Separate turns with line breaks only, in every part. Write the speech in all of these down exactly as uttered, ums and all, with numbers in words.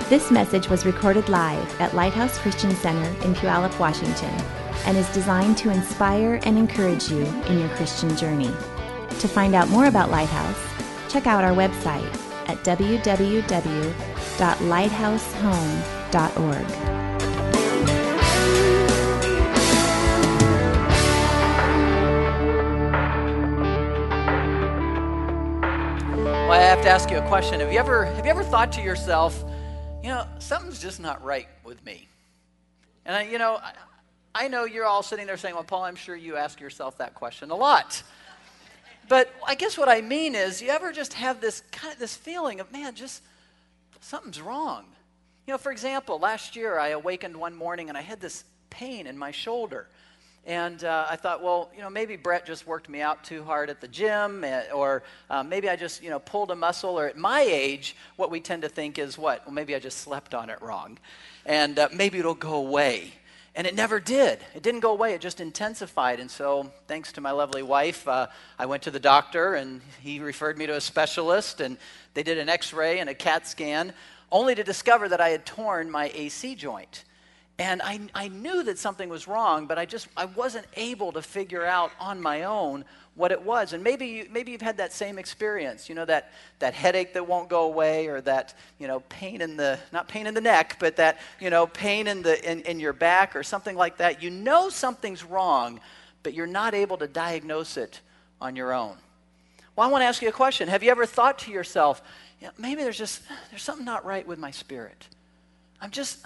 This message was recorded live at Lighthouse Christian Center in Puyallup, Washington, and is designed to inspire and encourage you in your Christian journey. To find out more about Lighthouse, check out our website at w w w dot lighthouse home dot org.
Well, I have to ask you a question. Have you ever have you ever thought to yourself, you know, something's just not right with me? And I, you know, I, I know you're all sitting there saying, well, Paul, I'm sure you ask yourself that question a lot. But I guess what I mean is, you ever just have this kind of this feeling of, man, just something's wrong. You know, for example, last year I awakened one morning and I had this pain in my shoulder. And uh, I thought, well, you know, maybe Brett just worked me out too hard at the gym, or uh, maybe I just, you know, pulled a muscle, or at my age, what we tend to think is what? Well, maybe I just slept on it wrong, and uh, maybe it'll go away. And it never did. It didn't go away. It just intensified. And so, thanks to my lovely wife, uh, I went to the doctor, and he referred me to a specialist, and they did an x-ray and a CAT scan, only to discover that I had torn my A C joint. And I, I knew that something was wrong, but I just I wasn't able to figure out on my own what it was. And maybe you, maybe you've had that same experience, you know, that, that headache that won't go away, or that, you know, pain in the, not pain in the neck, but that, you know, pain in the in, in your back or something like that. You know something's wrong, but you're not able to diagnose it on your own. Well, I want to ask you a question. Have you ever thought to yourself, you know, maybe there's just, there's something not right with my spirit. I'm just...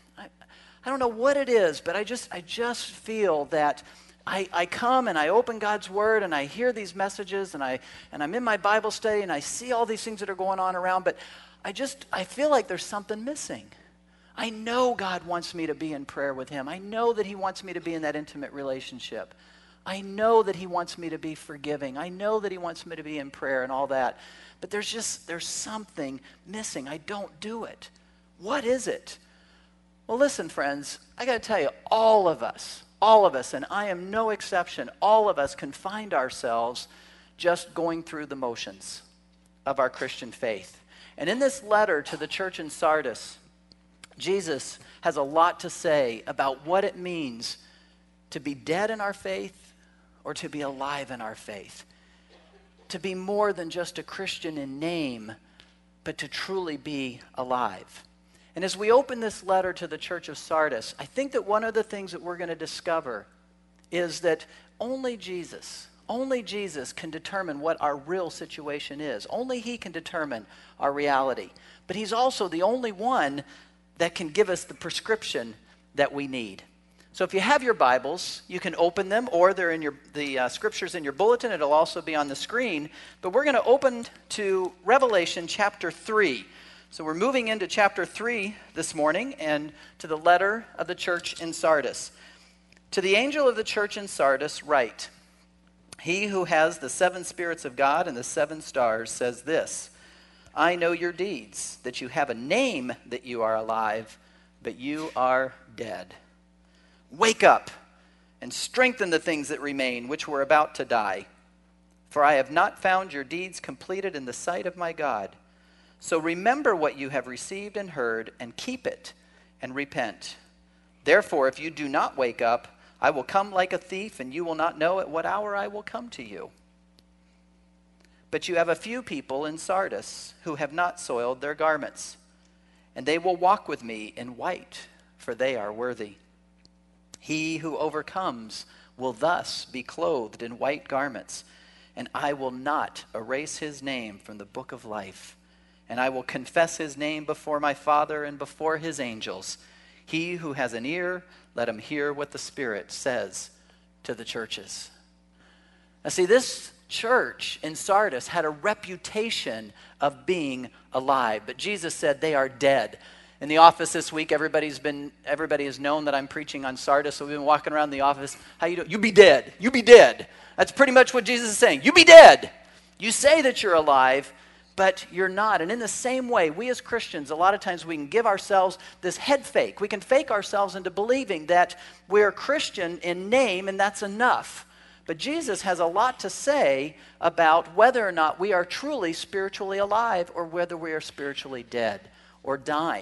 I don't know what it is, but I just I just feel that I, I come and I open God's Word and I hear these messages and I and I'm in my Bible study and I see all these things that are going on around, but I just I feel like there's something missing. I know God wants me to be in prayer with Him. I know that He wants me to be in that intimate relationship. I know that He wants me to be forgiving. I know that He wants me to be in prayer and all that. But there's just there's something missing. I don't do it. What is it? Well, listen, friends, I got to tell you, all of us, all of us, and I am no exception, all of us can find ourselves just going through the motions of our Christian faith. And in this letter to the church in Sardis, Jesus has a lot to say about what it means to be dead in our faith or to be alive in our faith. To be more than just a Christian in name, but to truly be alive. And as we open this letter to the church of Sardis, I think that one of the things that we're going to discover is that only Jesus, only Jesus can determine what our real situation is. Only He can determine our reality. But He's also the only one that can give us the prescription that we need. So if you have your Bibles, you can open them, or they're in your the uh, scriptures in your bulletin. It'll also be on the screen. But we're going to open to Revelation chapter three. So we're moving into chapter three this morning, and to the letter of the church in Sardis. To the angel of the church in Sardis write, He who has the seven spirits of God and the seven stars says this, I know your deeds, that you have a name that you are alive, but you are dead. Wake up and strengthen the things that remain, which were about to die. For I have not found your deeds completed in the sight of my God. So remember what you have received and heard, and keep it, and repent. Therefore, if you do not wake up, I will come like a thief, and you will not know at what hour I will come to you. But you have a few people in Sardis who have not soiled their garments, and they will walk with me in white, for they are worthy. He who overcomes will thus be clothed in white garments, and I will not erase his name from the book of life. And I will confess his name before my Father and before his angels. He who has an ear, let him hear what the Spirit says to the churches. Now see, this church in Sardis had a reputation of being alive. But Jesus said they are dead. In the office this week, everybody's been, everybody has known that I'm preaching on Sardis. So we've been walking around the office. How you doing? You be dead. You be dead. That's pretty much what Jesus is saying. You be dead. You say that you're alive, but you're not. And in the same way, we as Christians, a lot of times we can give ourselves this head fake. We can fake ourselves into believing that we're Christian in name and that's enough. But Jesus has a lot to say about whether or not we are truly spiritually alive or whether we are spiritually dead or dying.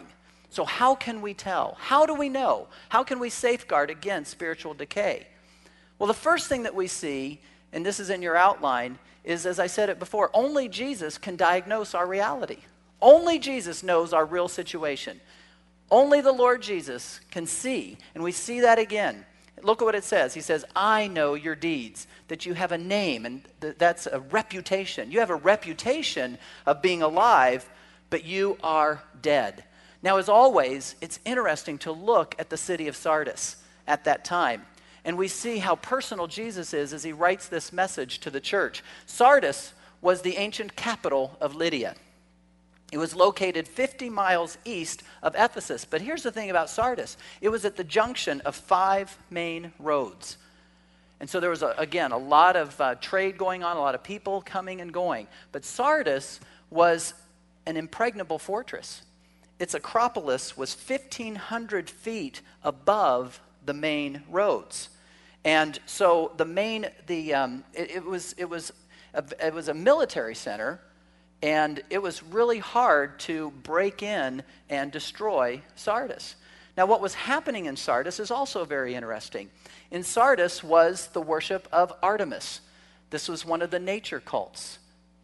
So how can we tell? How do we know? How can we safeguard against spiritual decay? Well, the first thing that we see, and this is in your outline, is, as I said it before, only Jesus can diagnose our reality. Only Jesus knows our real situation. Only the Lord Jesus can see, and we see that again. Look at what it says. He says, I know your deeds, that you have a name, and th- that's a reputation. You have a reputation of being alive, but you are dead. Now, as always, it's interesting to look at the city of Sardis at that time. And we see how personal Jesus is as he writes this message to the church. Sardis was the ancient capital of Lydia. It was located fifty miles east of Ephesus. But here's the thing about Sardis. It was at the junction of five main roads. And so there was, a, again, a lot of uh, trade going on, a lot of people coming and going. But Sardis was an impregnable fortress. Its acropolis was fifteen hundred feet above the main roads. And so the main, the um, it, it was it was a, it was a military center, and it was really hard to break in and destroy Sardis. Now, what was happening in Sardis is also very interesting. In Sardis was the worship of Artemis. This was one of the nature cults.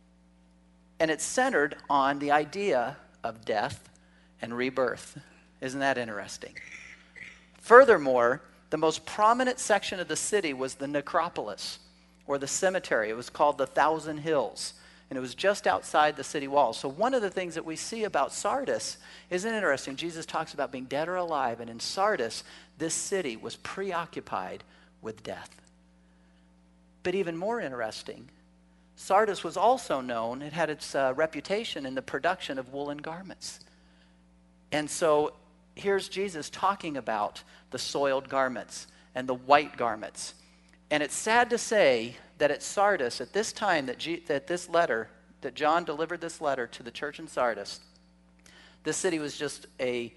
And it centered on the idea of death and rebirth. Isn't that interesting? Furthermore, the most prominent section of the city was the necropolis, or the cemetery. It was called the Thousand Hills, and it was just outside the city walls. So one of the things that we see about Sardis isn't interesting. Jesus talks about being dead or alive, and in Sardis, this city was preoccupied with death. But even more interesting, Sardis was also known, it had its uh, reputation in the production of woolen garments. And so here's Jesus talking about the soiled garments and the white garments. And it's sad to say that at Sardis, at this time that, G, that this letter, that John delivered this letter to the church in Sardis, this city was just a,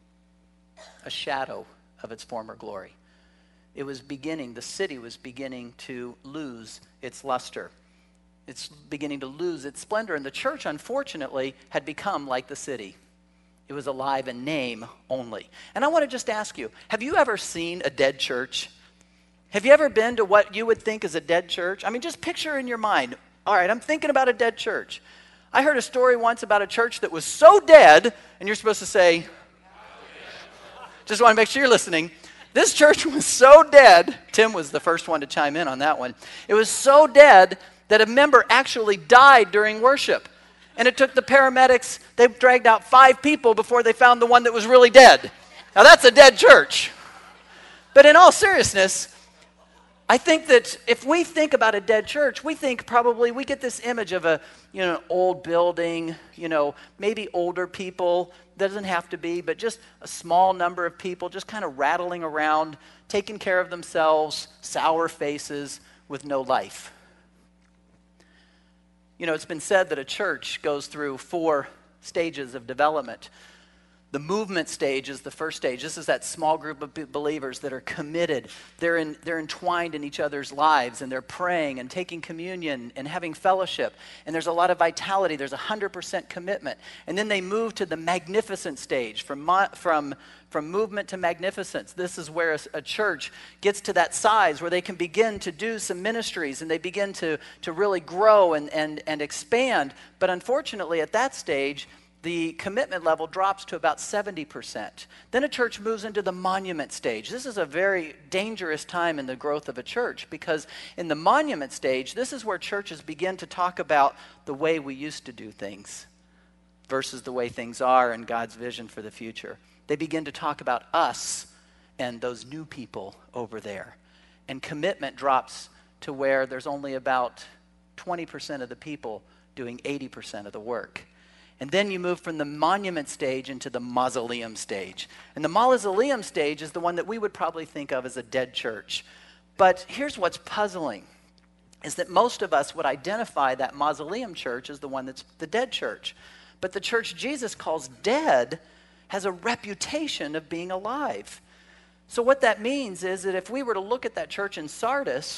a shadow of its former glory. It was beginning, the city was beginning to lose its luster. It's beginning to lose its splendor. And the church, unfortunately, had become like the city. It was alive in name only. And I want to just ask you, have you ever seen a dead church? Have you ever been to what you would think is a dead church? I mean, just picture in your mind, all right, I'm thinking about a dead church. I heard a story once about a church that was so dead, and you're supposed to say, just want to make sure you're listening. This church was so dead, Tim was the first one to chime in on that one. It was so dead that a member actually died during worship. And it took the paramedics, they dragged out five people before they found the one that was really dead. Now that's a dead church. But in all seriousness, I think that if we think about a dead church, we think probably, we get this image of a, you know, an old building, you know, maybe older people, doesn't have to be, but just a small number of people just kind of rattling around, taking care of themselves, sour faces with no life. You know, it's been said that a church goes through four stages of development. The movement stage is the first stage. This is that small group of believers that are committed. They're in, they're entwined in each other's lives, and they're praying and taking communion and having fellowship. And there's a lot of vitality. There's one hundred percent commitment. And then they move to the magnificent stage, from mo- from from movement to magnificence. This is where a, a church gets to that size where they can begin to do some ministries, and they begin to, to really grow and, and, and expand. But unfortunately, at that stage, the commitment level drops to about seventy percent. Then a church moves into the monument stage. This is a very dangerous time in the growth of a church, because in the monument stage, this is where churches begin to talk about the way we used to do things versus the way things are and God's vision for the future. They begin to talk about us and those new people over there. And commitment drops to where there's only about twenty percent of the people doing eighty percent of the work. And then you move from the monument stage into the mausoleum stage. And the mausoleum stage is the one that we would probably think of as a dead church. But here's what's puzzling, is that most of us would identify that mausoleum church as the one that's the dead church. But the church Jesus calls dead has a reputation of being alive. So what that means is that if we were to look at that church in Sardis,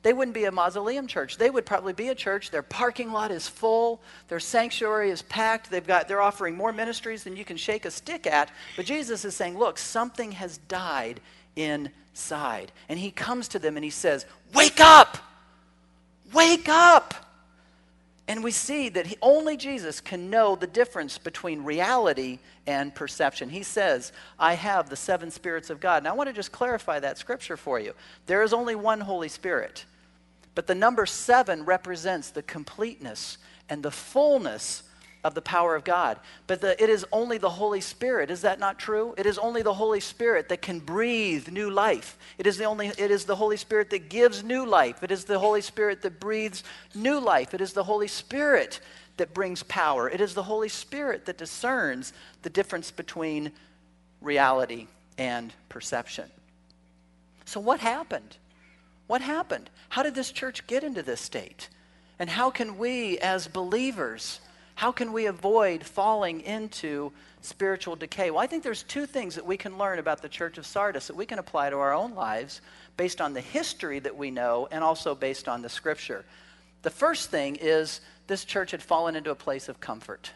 They wouldn't be a mausoleum church. They would probably be a church. Their parking lot is full. Their sanctuary is packed. They've got, they're offering more ministries than you can shake a stick at. But Jesus is saying, look, something has died inside. And he comes to them and he says, wake up! Wake up! And we see that he, only Jesus can know the difference between reality and perception. He says, I have the seven spirits of God. And I want to just clarify that scripture for you. There is only one Holy Spirit. But the number seven represents the completeness and the fullness of the power of God. But the, it is only the Holy Spirit. Is that not true? It is only the Holy Spirit that can breathe new life. It is the only it is the Holy Spirit that gives new life. It is the Holy Spirit that breathes new life. It is the Holy Spirit that brings power. It is the Holy Spirit that discerns the difference between reality and perception. So what happened? What happened? How did this church get into this state? And how can we as believers How can we avoid falling into spiritual decay? Well, I think there's two things that we can learn about the church of Sardis that we can apply to our own lives based on the history that we know and also based on the scripture. The first thing is this church had fallen into a place of comfort.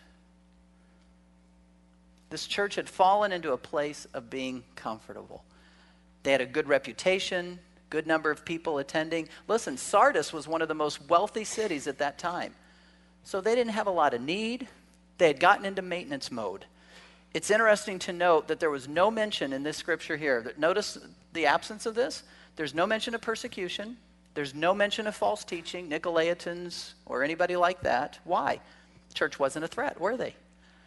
This church had fallen into a place of being comfortable. They had a good reputation, good number of people attending. Listen, Sardis was one of the most wealthy cities at that time. So they didn't have a lot of need. They had gotten into maintenance mode. It's interesting to note that there was no mention in this scripture here. Notice the absence of this. There's no mention of persecution. There's no mention of false teaching, Nicolaitans, or anybody like that. Why? Church wasn't a threat, were they?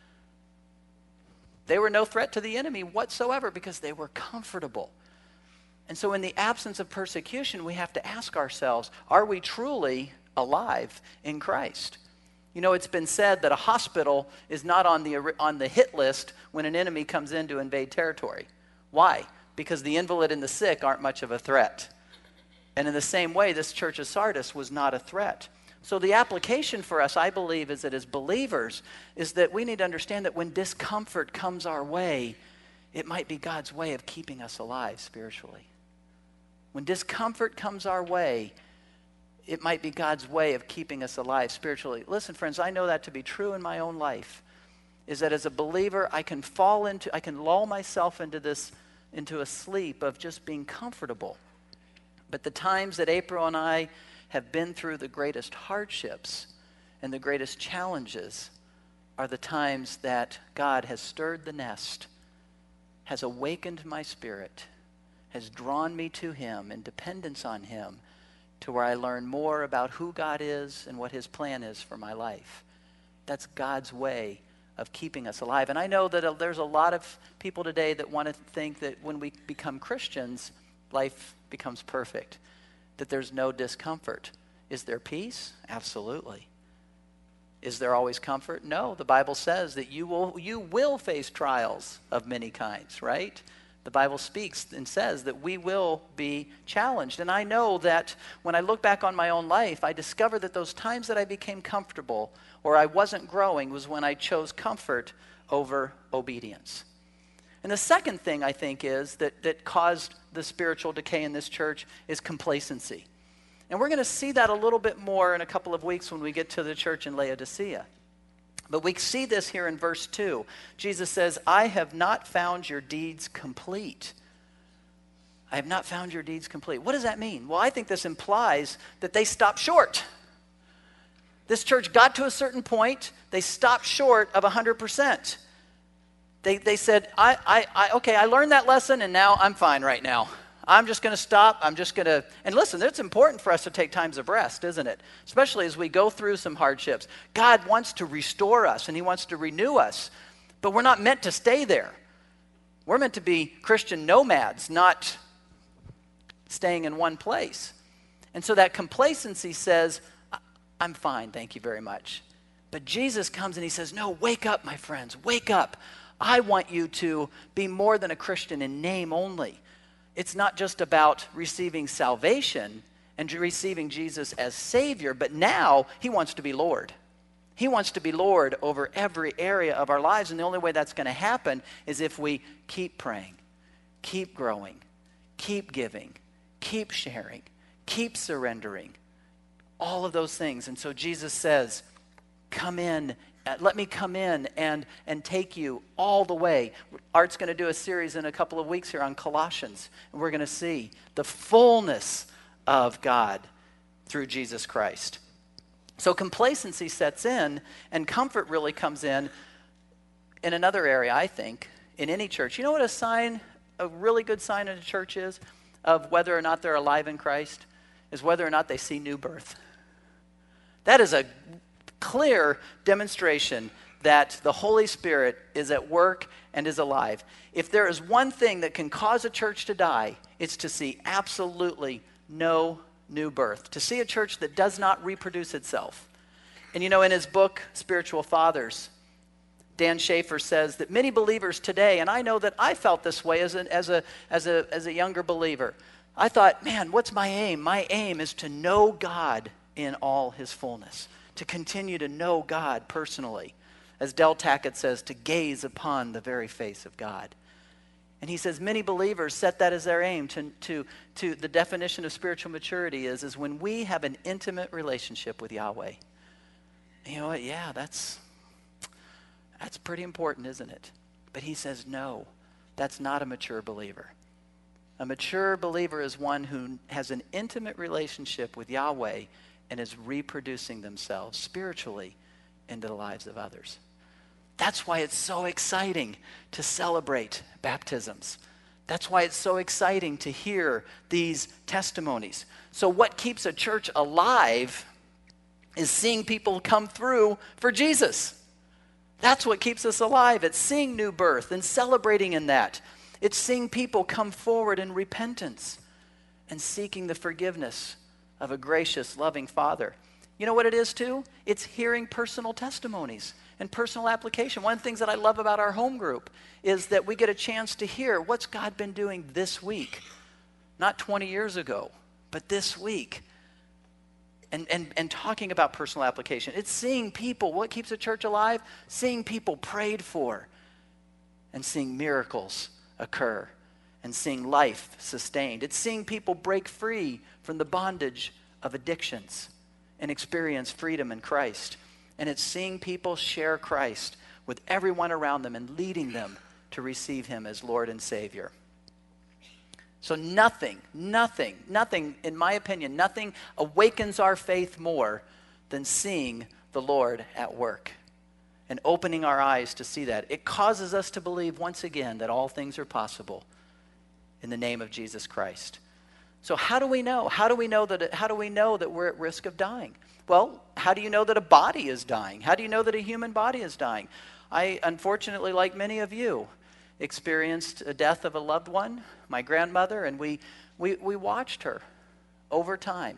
They were no threat to the enemy whatsoever because they were comfortable. And so in the absence of persecution, we have to ask ourselves, are we truly alive in Christ? You know, it's been said that a hospital is not on the on the hit list when an enemy comes in to invade territory. Why? Because the invalid and the sick aren't much of a threat. And in the same way, this church of Sardis was not a threat. So the application for us, I believe, is that as believers, is that we need to understand that when discomfort comes our way, it might be God's way of keeping us alive spiritually. When discomfort comes our way, it might be God's way of keeping us alive spiritually. Listen, friends, I know that to be true in my own life, is that as a believer, I can fall into, I can lull myself into this, into a sleep of just being comfortable. But the times that April and I have been through the greatest hardships and the greatest challenges are the times that God has stirred the nest, has awakened my spirit, has drawn me to him in dependence on him, to where I learn more about who God is and what his plan is for my life. That's God's way of keeping us alive. And I know that there's a lot of people today that want to think that when we become Christians, life becomes perfect, that there's no discomfort. Is there peace? Absolutely. Is there always comfort? No. The Bible says that you will, you will face trials of many kinds, right? The Bible speaks and says that we will be challenged. And I know that when I look back on my own life, I discover that those times that I became comfortable or I wasn't growing was when I chose comfort over obedience. And the second thing I think is that, that caused the spiritual decay in this church is complacency. And we're going to see that a little bit more in a couple of weeks when we get to the church in Laodicea. But we see this here in verse two. Jesus says, I have not found your deeds complete. I have not found your deeds complete. What does that mean? Well, I think this implies that they stopped short. This church got to a certain point. They stopped short of one hundred percent. They, they said, I, I, I, okay, I learned that lesson, and now I'm fine right now. I'm just going to stop. I'm just going to, and listen, it's important for us to take times of rest, isn't it? Especially as we go through some hardships. God wants to restore us, and he wants to renew us, but we're not meant to stay there. We're meant to be Christian nomads, not staying in one place. And so that complacency says, I'm fine, thank you very much. But Jesus comes and he says, no, wake up, my friends, wake up. I want you to be more than a Christian in name only. It's not just about receiving salvation and receiving Jesus as Savior, but now he wants to be Lord. He wants to be Lord over every area of our lives, and the only way that's going to happen is if we keep praying, keep growing, keep giving, keep sharing, Keep surrendering. All of those things. And so Jesus says, come in, uh, let me come in and, and take you all the way. Art's going to do a series in a couple of weeks here on Colossians, and we're going to see the fullness of God through Jesus Christ. So complacency sets in, and comfort really comes in in another area, I think, in any church. You know what a sign, a really good sign in a church is of whether or not they're alive in Christ? Is whether or not they see new birth. That is a clear demonstration that the Holy Spirit is at work and is alive. If there is one thing that can cause a church to die, it's to see absolutely no new birth. To see a church that does not reproduce itself. And you know, in his book, Spiritual Fathers, Dan Schaefer says that many believers today, and I know that I felt this way as, an, as, a, as, a, as a younger believer, I thought, man, what's my aim? My aim is to know God in all his fullness, to continue to know God personally. As Del Tackett says, to gaze upon the very face of God. And he says many believers set that as their aim. To, to, to the definition of spiritual maturity is, is when we have an intimate relationship with Yahweh. And you know what? Yeah, that's, that's pretty important, isn't it? But he says, no, that's not a mature believer. A mature believer is one who has an intimate relationship with Yahweh and is reproducing themselves spiritually into the lives of others. That's why it's so exciting to celebrate baptisms. That's why it's so exciting to hear these testimonies. So what keeps a church alive is seeing people come through for Jesus. That's what keeps us alive. It's seeing new birth and celebrating in that. It's seeing people come forward in repentance and seeking the forgiveness of a gracious, loving Father. You know what it is too? It's hearing personal testimonies and personal application. One of the things that I love about our home group is that we get a chance to hear what's God been doing this week. Not twenty years ago, but this week. And, and, and talking about personal application. It's seeing people, what keeps a church alive? Seeing people prayed for and seeing miracles occur and seeing life sustained. It's seeing people break free from the bondage of addictions and experience freedom in Christ. And it's seeing people share Christ with everyone around them and leading them to receive him as Lord and Savior. So nothing, nothing, nothing, in my opinion, nothing awakens our faith more than seeing the Lord at work and opening our eyes to see that. It causes us to believe once again that all things are possible in the name of Jesus Christ. So how do we know? How do we know that, how do we know that we're at risk of dying? Well, how do you know that a body is dying? How do you know that a human body is dying? I, unfortunately, like many of you, experienced a death of a loved one, my grandmother, and we, we, we watched her over time.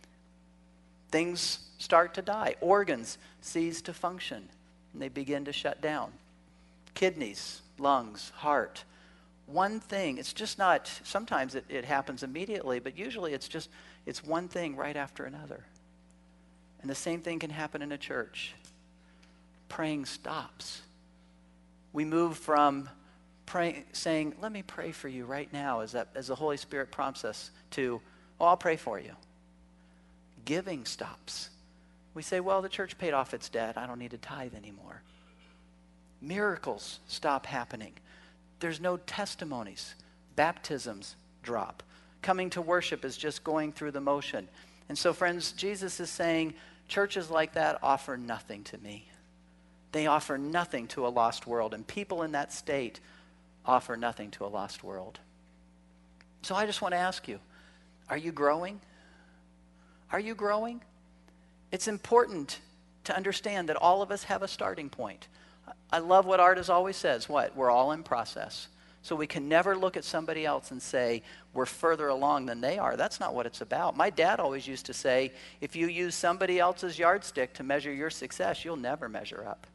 Things start to die. Organs cease to function, and they begin to shut down. Kidneys, lungs, heart. One thing, it's just not, sometimes it, it happens immediately, but usually it's just, it's one thing right after another. And the same thing can happen in a church. Praying stops. We move from praying, saying, let me pray for you right now, as, that, as the Holy Spirit prompts us to, oh, I'll pray for you. Giving stops. We say, well, the church paid off its debt. I don't need to tithe anymore. Miracles stop happening. There's no testimonies. Baptisms drop. Coming to worship is just going through the motion. And so, friends, Jesus is saying, churches like that offer nothing to me. They offer nothing to a lost world. And people in that state offer nothing to a lost world. So I just want to ask you, are you growing? Are you growing? It's important to understand that all of us have a starting point. I love what Art always says. What? We're all in process. So we can never look at somebody else and say, we're further along than they are. That's not what it's about. My dad always used to say, if you use somebody else's yardstick to measure your success, you'll never measure up.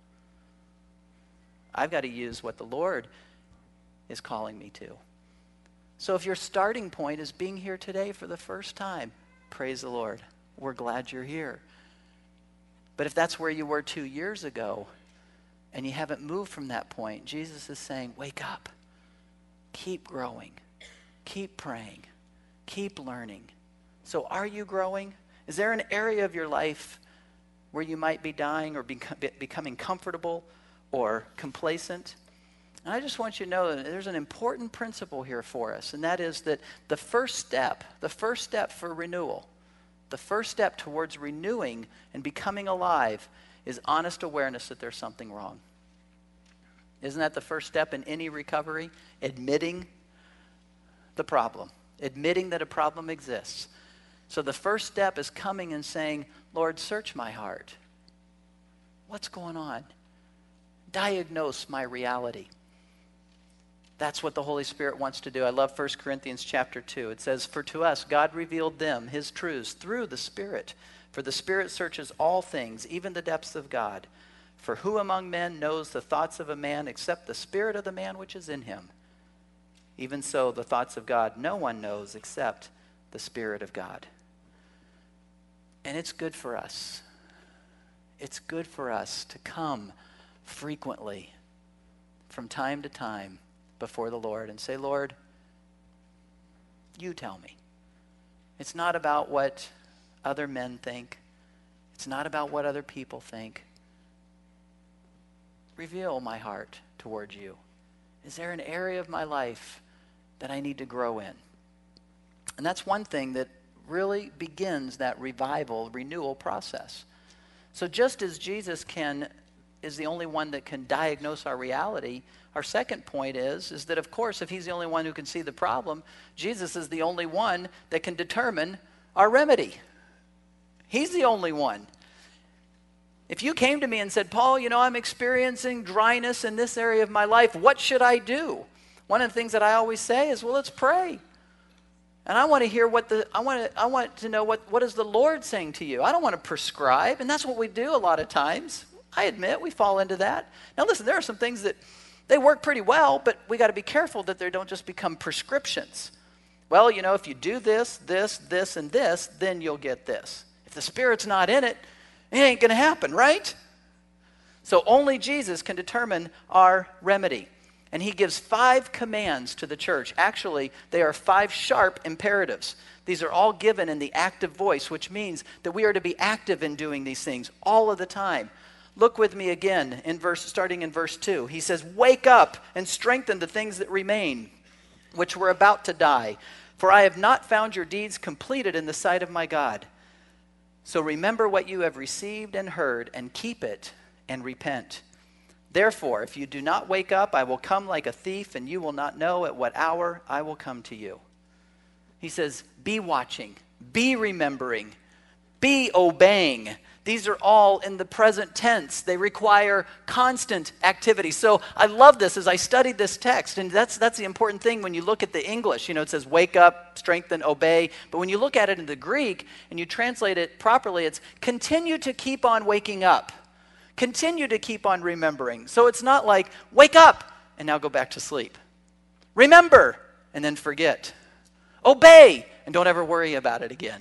I've got to use what the Lord is calling me to. So if your starting point is being here today for the first time, praise the Lord. We're glad you're here. But if that's where you were two years ago and you haven't moved from that point, Jesus is saying, wake up. Keep growing. Keep praying. Keep learning. So are you growing? Is there an area of your life where you might be dying or be, becoming comfortable or complacent? And I just want you to know that there's an important principle here for us, and that is that the first step, the first step for renewal, the first step towards renewing and becoming alive is honest awareness that there's something wrong. Isn't that the first step in any recovery? Admitting the problem, admitting that a problem exists. So the first step is coming and saying, Lord, search my heart. What's going on? Diagnose my reality. That's what the Holy Spirit wants to do. I love First Corinthians chapter two. It says, for to us God revealed them, his truths, through the Spirit. For the Spirit searches all things, even the depths of God. For who among men knows the thoughts of a man except the spirit of the man which is in him? Even so, the thoughts of God no one knows except the Spirit of God. And it's good for us. It's good for us to come frequently, from time to time, before the Lord and say, Lord, you tell me. It's not about what other men think. It's not about what other people think. Reveal my heart towards you. Is there an area of my life that I need to grow in? And that's one thing that really begins that revival, renewal process. So just as Jesus can is the only one that can diagnose our reality, our second point is, is that, of course, if he's the only one who can see the problem, Jesus is the only one that can determine our remedy. He's the only one. If you came to me and said, Paul, you know, I'm experiencing dryness in this area of my life, what should I do? One of the things that I always say is, well, let's pray. And I want to hear what the, I want to, I want to know what, what is the Lord saying to you? I don't want to prescribe, and that's what we do a lot of times. I admit we fall into that. Now listen, there are some things that they work pretty well, but we got to be careful that they don't just become prescriptions. Well, you know, if you do this, this, this, and this, then you'll get this. If the Spirit's not in it, it ain't going to happen, right? So only Jesus can determine our remedy. And he gives five commands to the church. Actually, they are five sharp imperatives. These are all given in the active voice, which means that we are to be active in doing these things all of the time. Look with me again, in verse, starting in verse two. He says, wake up and strengthen the things that remain, which were about to die. For I have not found your deeds completed in the sight of my God. So remember what you have received and heard, and keep it, and repent. Therefore, if you do not wake up, I will come like a thief, and you will not know at what hour I will come to you. He says, be watching, be remembering, be obeying. These are all in the present tense. They require constant activity. So I love this as I studied this text, and that's that's the important thing when you look at the English. You know, it says wake up, strengthen, obey. But when you look at it in the Greek and you translate it properly, it's continue to keep on waking up. Continue to keep on remembering. So it's not like wake up and now go back to sleep. Remember and then forget. Obey and don't ever worry about it again.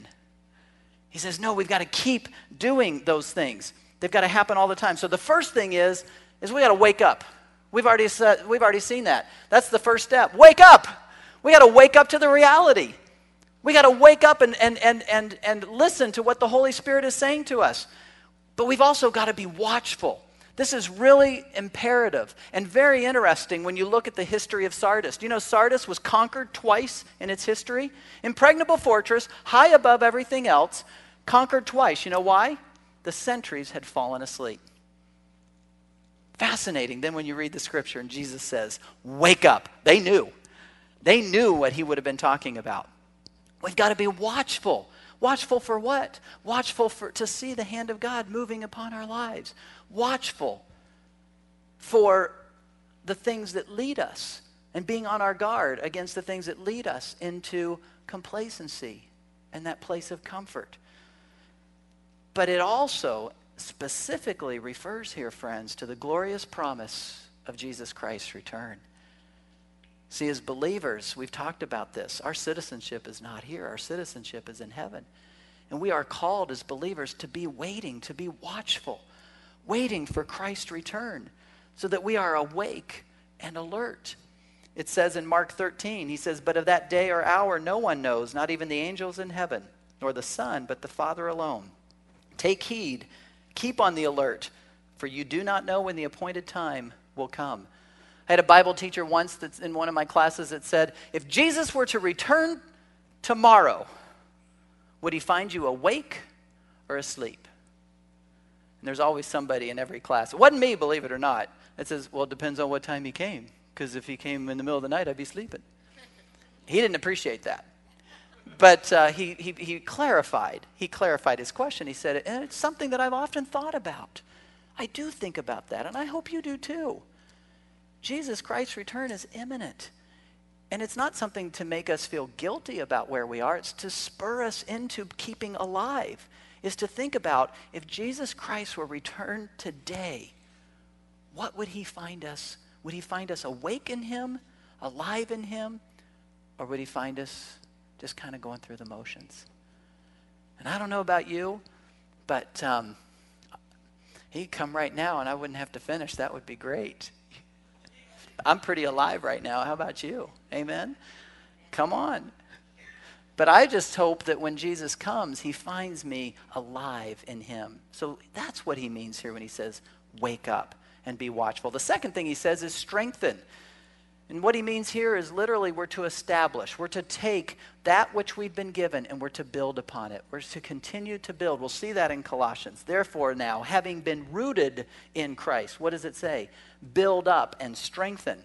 He says, no, we've got to keep doing those things. They've got to happen all the time. So the first thing is, is we got to wake up. We've already said, we've already seen that. That's the first step. Wake up. We got to wake up to the reality. We got to wake up and, and, and, and, and listen to what the Holy Spirit is saying to us. But we've also got to be watchful. This is really imperative and very interesting when you look at the history of Sardis. Do you know Sardis was conquered twice in its history? Impregnable fortress, high above everything else, conquered twice. You know why? The sentries had fallen asleep. Fascinating. Then when you read the scripture and Jesus says, wake up. They knew. They knew what he would have been talking about. We've got to be watchful. Watchful for what? Watchful for to see the hand of God moving upon our lives. Watchful for the things that lead us and being on our guard against the things that lead us into complacency and that place of comfort. But it also specifically refers here, friends, to the glorious promise of Jesus Christ's return. See, as believers, we've talked about this. Our citizenship is not here. Our citizenship is in heaven. And we are called as believers to be waiting, to be watchful, waiting for Christ's return so that we are awake and alert. It says in Mark thirteen, he says, but of that day or hour no one knows, not even the angels in heaven, nor the Son, but the Father alone. Take heed, keep on the alert, for you do not know when the appointed time will come. I had a Bible teacher once that's in one of my classes that said, if Jesus were to return tomorrow, would he find you awake or asleep? And there's always somebody in every class. It wasn't me, believe it or not. It says, well, it depends on what time he came, because if he came in the middle of the night, I'd be sleeping. He didn't appreciate that. But uh, he, he, he clarified. He clarified his question. He said, and it's something that I've often thought about. I do think about that, and I hope you do too. Jesus Christ's return is imminent. And it's not something to make us feel guilty about where we are. It's to spur us into keeping alive. Is to think about, if Jesus Christ were returned today, what would he find us? Would he find us awake in him, alive in him, or would he find us just kind of going through the motions? And I don't know about you, but um, he'd come right now and I wouldn't have to finish. That would be great. I'm pretty alive right now. How about you? Amen? Come on. But I just hope that when Jesus comes, he finds me alive in him. So that's what he means here when he says, wake up and be watchful. The second thing he says is strengthen. And what he means here is literally we're to establish. We're to take that which we've been given and we're to build upon it. We're to continue to build. We'll see that in Colossians. Therefore now, having been rooted in Christ, what does it say? Build up and strengthen.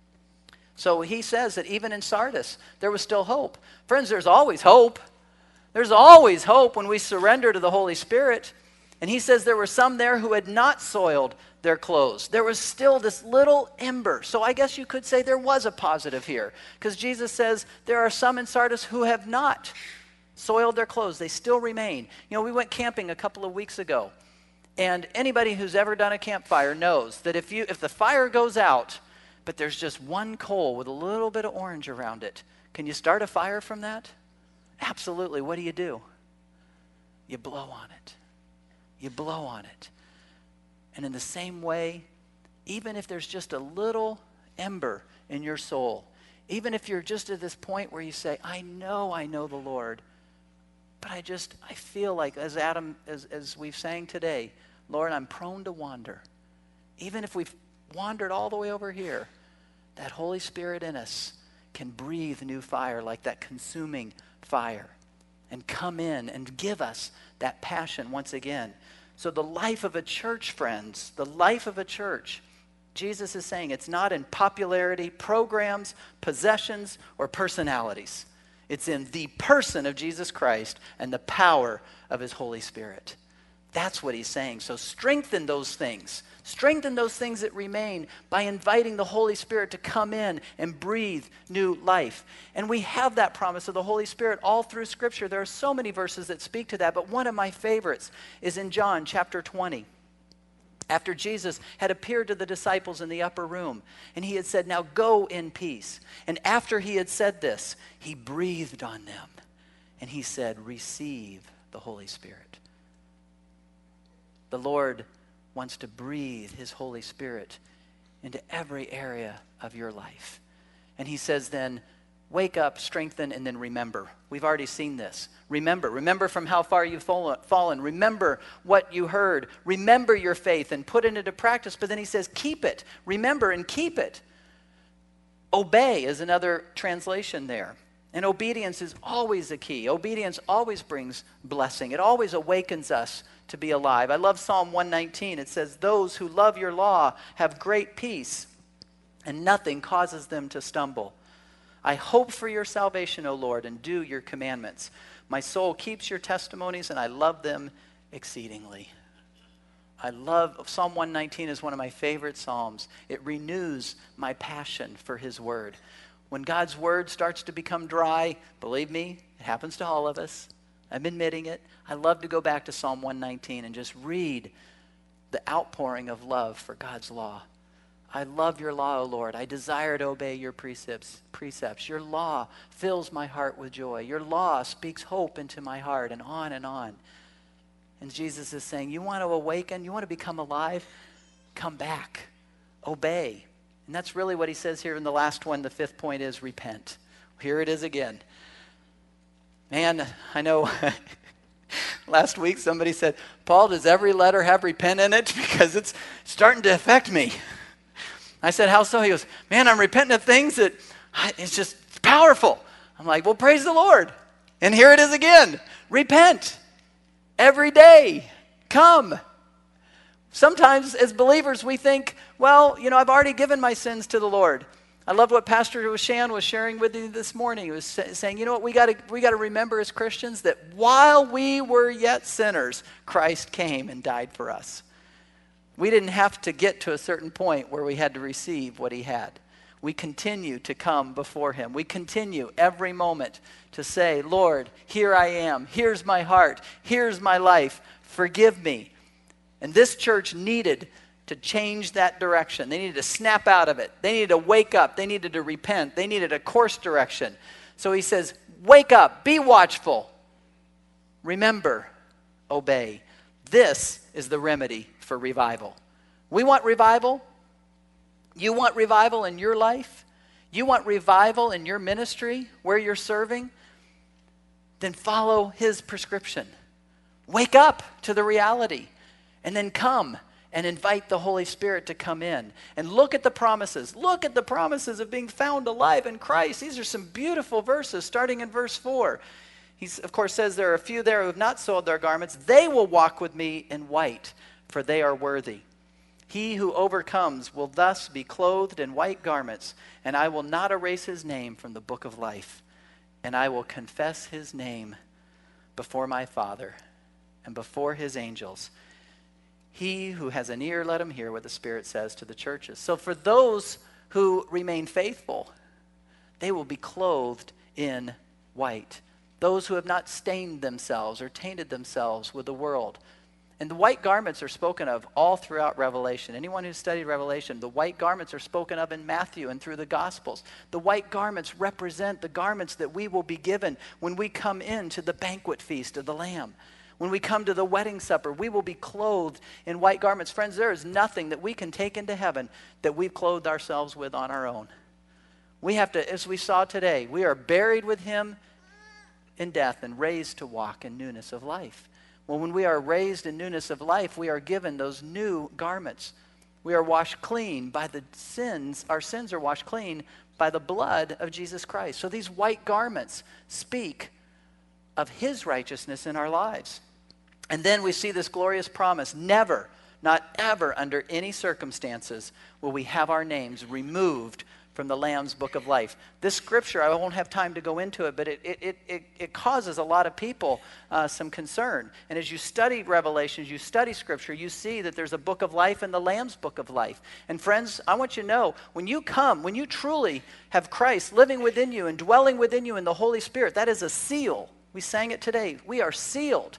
So he says that even in Sardis, there was still hope. Friends, there's always hope. There's always hope when we surrender to the Holy Spirit. And he says there were some there who had not soiled their clothes. There was still this little ember. So I guess you could say there was a positive here. Because Jesus says there are some in Sardis who have not soiled their clothes. They still remain. You know, we went camping a couple of weeks ago. And anybody who's ever done a campfire knows that if you if the fire goes out, but there's just one coal with a little bit of orange around it, can you start a fire from that? Absolutely. What do you do? You blow on it. You blow on it. And in the same way, even if there's just a little ember in your soul, even if you're just at this point where you say, I know I know the Lord, but I just, I feel like, as Adam, as, as we've sang today, Lord, I'm prone to wander. Even if we've wandered all the way over here, that Holy Spirit in us can breathe new fire like that consuming fire and come in and give us that passion once again. So the life of a church, friends, the life of a church, Jesus is saying it's not in popularity, programs, possessions, or personalities. It's in the person of Jesus Christ and the power of his Holy Spirit. That's what he's saying. So strengthen those things. Strengthen those things that remain by inviting the Holy Spirit to come in and breathe new life. And we have that promise of the Holy Spirit all through Scripture. There are so many verses that speak to that, but one of my favorites is in John chapter twenty. After Jesus had appeared to the disciples in the upper room, and he had said, now go in peace. And after he had said this, he breathed on them, and he said, receive the Holy Spirit. The Lord wants to breathe his Holy Spirit into every area of your life. And he says then, wake up, strengthen, and then remember. We've already seen this. Remember. Remember from how far you've fallen. Remember what you heard. Remember your faith and put it into practice. But then he says, keep it. Remember and keep it. Obey is another translation there. And obedience is always a key. Obedience always brings blessing. It always awakens us to be alive. I love Psalm one nineteen. It says, those who love your law have great peace, and nothing causes them to stumble. I hope for your salvation, O Lord, and do your commandments. My soul keeps your testimonies, and I love them exceedingly. I love, Psalm one nineteen is one of my favorite psalms. It renews my passion for his word. When God's word starts to become dry, believe me, it happens to all of us. I'm admitting it. I love to go back to Psalm one nineteen and just read the outpouring of love for God's law. I love your law, O Lord. I desire to obey your precepts. precepts. Your law fills my heart with joy. Your law speaks hope into my heart, and on and on. And Jesus is saying, you want to awaken? You want to become alive? Come back. Obey. And that's really what he says here in the last one. The fifth point is repent. Here it is again. Man, I know last week somebody said, Paul, does every letter have repent in it? Because it's starting to affect me. I said, how so? He goes, man, I'm repenting of things that it's just powerful. I'm like, well, praise the Lord. And here it is again. Repent every day. Come. Sometimes as believers we think, well, you know, I've already given my sins to the Lord. I loved what Pastor Shan was sharing with you this morning. He was saying, you know what, we got to we got to remember as Christians that while we were yet sinners, Christ came and died for us. We didn't have to get to a certain point where we had to receive what he had. We continue to come before him. We continue every moment to say, Lord, here I am. Here's my heart. Here's my life. Forgive me. And this church needed to change that direction. They needed to snap out of it. They needed to wake up. They needed to repent. They needed a course direction. So he says, wake up, be watchful, remember, obey. This is the remedy for revival. We want revival. You want revival in your life? You want revival in your ministry where you're serving? Then follow his prescription. Wake up to the reality and then come and invite the Holy Spirit to come in. And look at the promises. Look at the promises of being found alive in Christ. These are some beautiful verses, starting in verse four. He, of course, says there are a few there who have not soiled their garments. They will walk with me in white, for they are worthy. He who overcomes will thus be clothed in white garments, and I will not erase his name from the book of life. And I will confess his name before my Father and before his angels. He who has an ear, let him hear what the Spirit says to the churches. So for those who remain faithful, they will be clothed in white. Those who have not stained themselves or tainted themselves with the world. And the white garments are spoken of all throughout Revelation. Anyone who's studied Revelation, the white garments are spoken of in Matthew and through the Gospels. The white garments represent the garments that we will be given when we come into the banquet feast of the Lamb. When we come to the wedding supper, we will be clothed in white garments. Friends, there is nothing that we can take into heaven that we've clothed ourselves with on our own. We have to, as we saw today, we are buried with him in death and raised to walk in newness of life. Well, when we are raised in newness of life, we are given those new garments. We are washed clean by the sins. Our sins are washed clean by the blood of Jesus Christ. So these white garments speak of his righteousness in our lives. And then we see this glorious promise. Never, not ever under any circumstances will we have our names removed from the Lamb's book of life. This scripture, I won't have time to go into it, but it it it, it causes a lot of people uh, some concern. And as you study Revelations, you study scripture, you see that there's a book of life and the Lamb's book of life. And friends, I want you to know, when you come, when you truly have Christ living within you and dwelling within you in the Holy Spirit, that is a seal. We sang it today. We are sealed.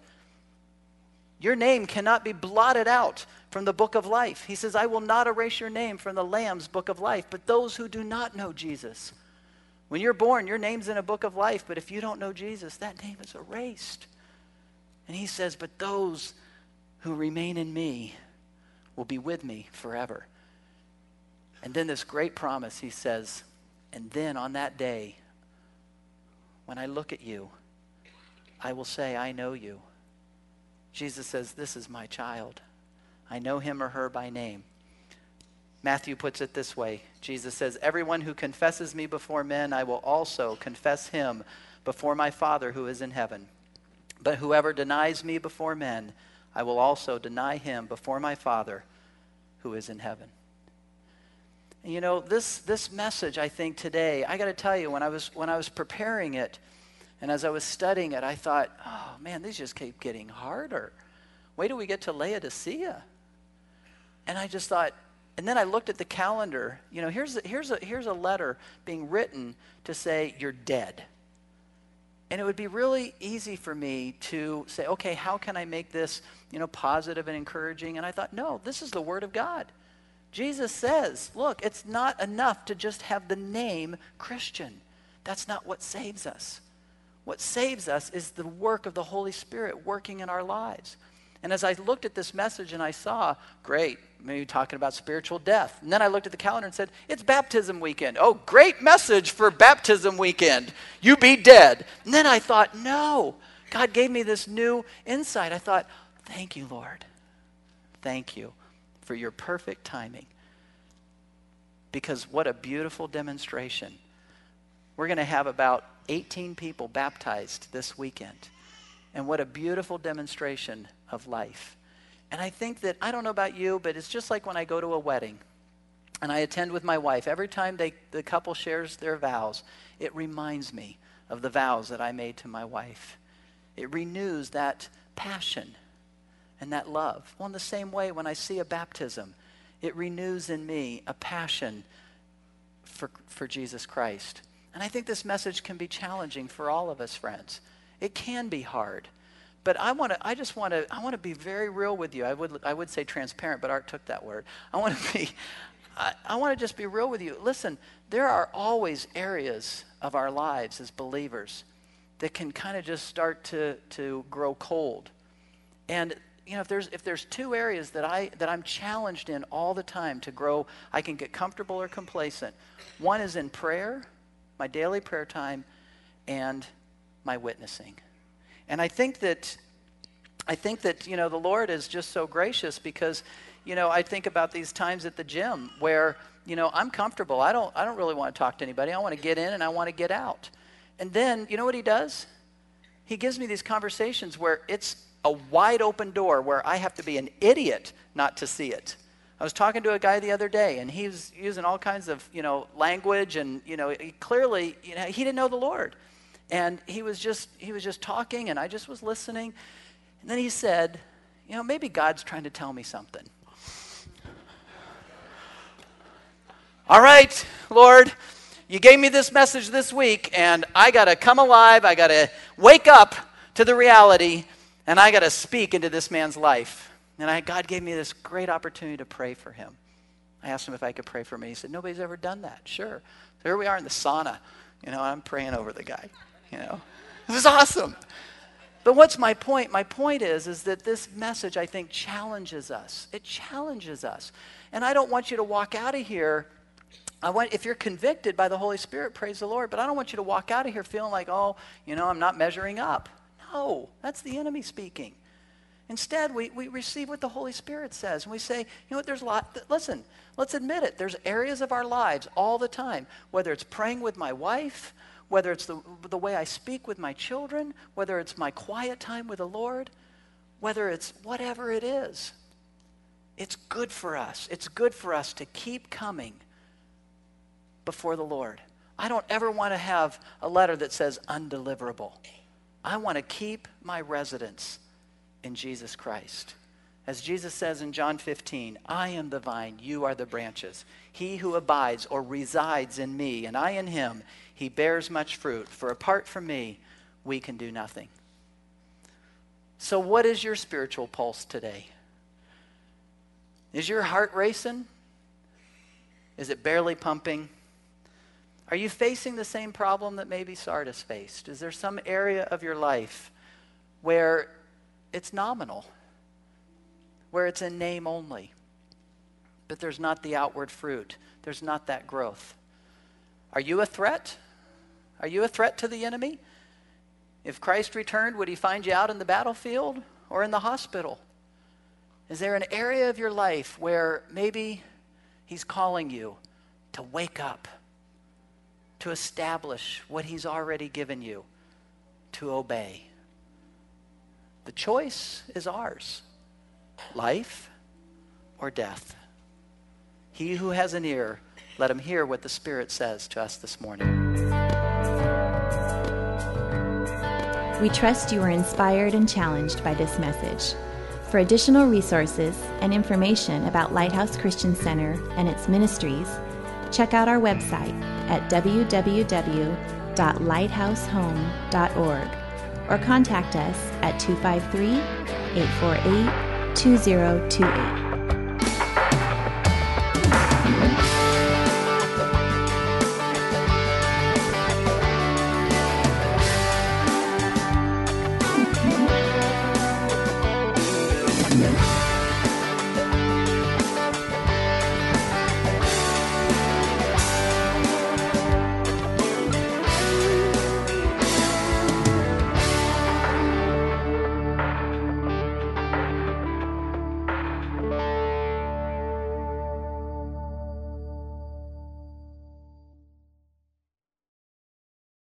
Your name cannot be blotted out from the book of life. He says, I will not erase your name from the Lamb's book of life. But those who do not know Jesus, when you're born, your name's in a book of life. But if you don't know Jesus, that name is erased. And he says, but those who remain in me will be with me forever. And then this great promise, he says, and then on that day, when I look at you, I will say, I know you. Jesus says, this is my child. I know him or her by name. Matthew puts it this way. Jesus says, everyone who confesses me before men, I will also confess him before my Father who is in heaven. But whoever denies me before men, I will also deny him before my Father who is in heaven. And you know, this this message, I think today, I got to tell you, when I was when I was preparing it, and as I was studying it, I thought, oh man, these just keep getting harder. Wait till we get to Laodicea. And I just thought, and then I looked at the calendar. You know, here's a, here's a, here's a letter being written to say you're dead. And it would be really easy for me to say, okay, how can I make this, you know, positive and encouraging? And I thought, no, this is the Word of God. Jesus says, look, it's not enough to just have the name Christian. That's not what saves us. What saves us is the work of the Holy Spirit working in our lives. And as I looked at this message and I saw, great, maybe talking about spiritual death. And then I looked at the calendar and said, it's baptism weekend. Oh, great message for baptism weekend. You be dead. And then I thought, no, God gave me this new insight. I thought, thank you, Lord. Thank you for your perfect timing. Because what a beautiful demonstration. We're going to have about eighteen people baptized this weekend. And what a beautiful demonstration of life. And I think that, I don't know about you, but it's just like when I go to a wedding and I attend with my wife. Every time they, the couple shares their vows, it reminds me of the vows that I made to my wife. It renews that passion and that love. Well, in the same way, when I see a baptism, it renews in me a passion for, for Jesus Christ. And I think this message can be challenging for all of us, friends. It can be hard. But I want to. I just want to. I want to be very real with you. I would. I would say transparent, but Art took that word. I want to be. I, I want to just be real with you. Listen, there are always areas of our lives as believers that can kind of just start to to grow cold. And you know, if there's if there's two areas that I that I'm challenged in all the time to grow, I can get comfortable or complacent. One is in prayer, my daily prayer time, and my witnessing. And I think that, I think that, you know, the Lord is just so gracious because, you know, I think about these times at the gym where, you know, I'm comfortable. I don't, I don't really want to talk to anybody. I want to get in and I want to get out. And then, you know what he does? He gives me these conversations where it's a wide open door where I have to be an idiot not to see it. I was talking to a guy the other day and he was using all kinds of, you know, language and, you know, he clearly, you know, he didn't know the Lord. And he was just he was just talking, and I just was listening. And then he said, you know, maybe God's trying to tell me something. All right, Lord, you gave me this message this week, and I got to come alive. I got to wake up to the reality, and I got to speak into this man's life. And I, God gave me this great opportunity to pray for him. I asked him if I could pray for me. He said, nobody's ever done that. Sure. So here we are in the sauna. You know, I'm praying over the guy. You know, it was awesome. But what's my point? My point is, is that this message, I think, challenges us. It challenges us. And I don't want you to walk out of here. I want, if you're convicted by the Holy Spirit, praise the Lord. But I don't want you to walk out of here feeling like, oh, you know, I'm not measuring up. No, that's the enemy speaking. Instead, we, we receive what the Holy Spirit says. And we say, you know what, there's a lot. Listen, let's admit it. There's areas of our lives all the time, whether it's praying with my wife, whether it's the, the way I speak with my children, whether it's my quiet time with the Lord, whether it's whatever it is. It's good for us. It's good for us to keep coming before the Lord. I don't ever want to have a letter that says undeliverable. I want to keep my residence in Jesus Christ. As Jesus says in John fifteen, I am the vine, you are the branches. He who abides or resides in me, and I in him, he bears much fruit. For apart from me, we can do nothing. So what is your spiritual pulse today? Is your heart racing? Is it barely pumping? Are you facing the same problem that maybe Sardis faced? Is there some area of your life where it's nominal, where it's in name only, but there's not the outward fruit? There's not that growth. Are you a threat? Are you a threat to the enemy? If Christ returned, would he find you out in the battlefield or in the hospital? Is there an area of your life where maybe he's calling you to wake up, to establish what he's already given you, to obey? The choice is ours, life or death. He who has an ear, let him hear what the Spirit says to us this morning.
We trust you are inspired and challenged by this message. For additional resources and information about Lighthouse Christian Center and its ministries, check out our website at w w w dot lighthouse home dot org or contact us at two five three, eight four eight, two zero two eight.